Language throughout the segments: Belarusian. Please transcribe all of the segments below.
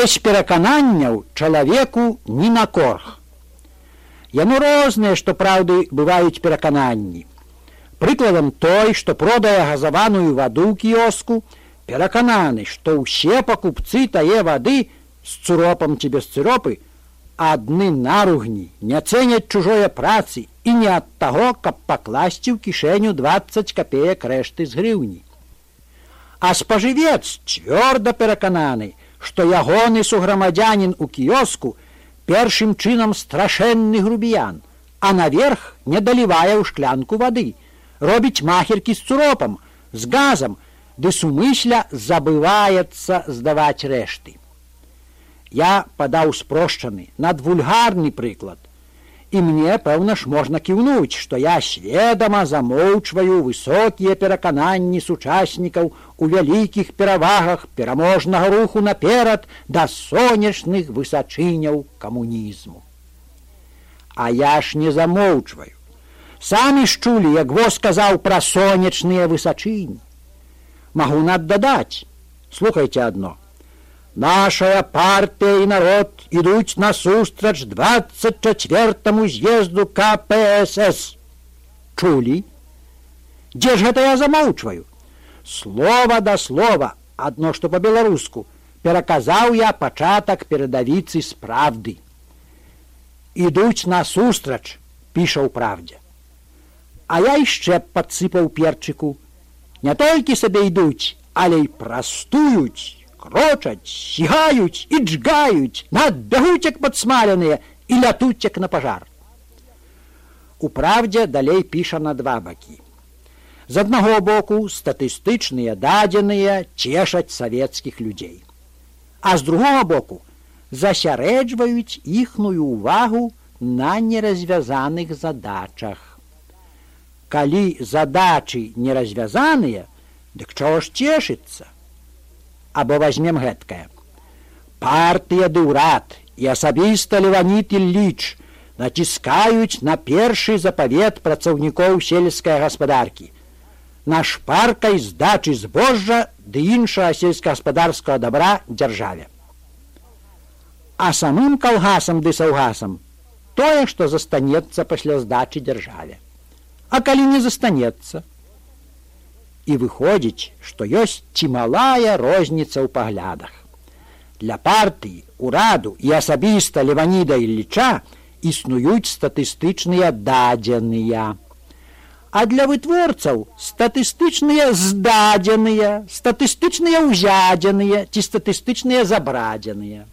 без перакананняў чалавеку ні на корх. Яно розныя, што праўды, бываюць перакананні. Прыкладам той, што продае газаваную ваду ў кіоску, перакананы, што ўсе пакупцы тае вады з цуропам ці без цыропы адны наругні, не цэняць чужое працы і не ад таго, каб пакласці ў кішэню 20 капеек рэшты з грыўні. А спажывец цвёрда перакананы, што ягоны суграмадзянін у кіоску першым чынам страшэнны грубіян, а наверх не далівае ў шклянку вады, робіць махеркі з цуропам, з газам, ды сумысля забываецца здаваць рэшты. Я падаў спрошчаны, надвульгарны прыклад. І мне, пэўна ж, можна кіўнуць, што я сведама замоўчваю высокія перакананні сучаснікаў у вялікіх перавагах пераможнага руху наперад да сонечных высачыняў камунізму. А я ж не замоўчваю. Самі ж чулі, як воз сказаў пра сонечныя высачыні. Магу наддадаць. Слухайце адно. Нашая партия и народ идут насустрач 24-му з'езду КПСС. Чули? Где ж гэта я замоўчваю? Слова да слова, адно што по-беларуску, пераказаў я пачатак перадавіцы з правды. Ідуць насустрач, піша ў правдзе. А я яшчэ падсыпаў перчыку. Не толькі сабе ідуць, але і прастуюць, крочаць, сігаюць і джгаюць, надбягуць, як падсмаленыя, і лятуць, як на пажар. У правдзе далей піша на два бакі. З аднаго боку, статыстычныя дадзеныя цешаць савецкіх людзей. А з другога боку, засярэджваюць іхную ўвагу на неразвязаных задачах. Калі задачы неразвязаныя, дык чаго ж цешыцца? Або возьмем гэткае. Партыя ды ўрад і асабіста Леонід Ілліч націскаюць на першы запавет працаўнікоў сельскай гаспадаркі на шпаркай здачы збожжа ды іншага сельскагаспадарскага дабра дзяржаве. А самым калгасам ды саўгасам тое, што застанецца пасля здачы дзяржаве. А калі не застанецца? І выходзіць, што ёсць чималая розніца ў паглядах. Для партыі, ураду і асабіста Леоніда Ілліча існуюць статыстычныя дадзеныя. А для вытворцаў статыстычныя здадзеныя, статыстычныя ўзядзеныя ці статыстычныя забрадзеныя.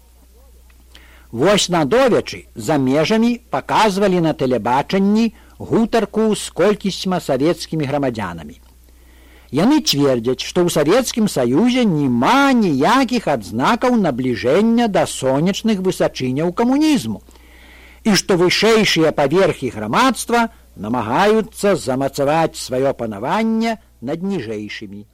Вось надовечы за межамі паказвалі на тэлебачанні гутарку з колькісьмя савецкімі грамадзянамі. Яны цвердзяць, што ў Савецкім Саюзе няма ніякіх адзнакаў набліжэння да сонечных высачыняў камунізму і што вышэйшыя паверхі грамадства намагаюцца замацаваць сваё панаванне над ніжэйшымі.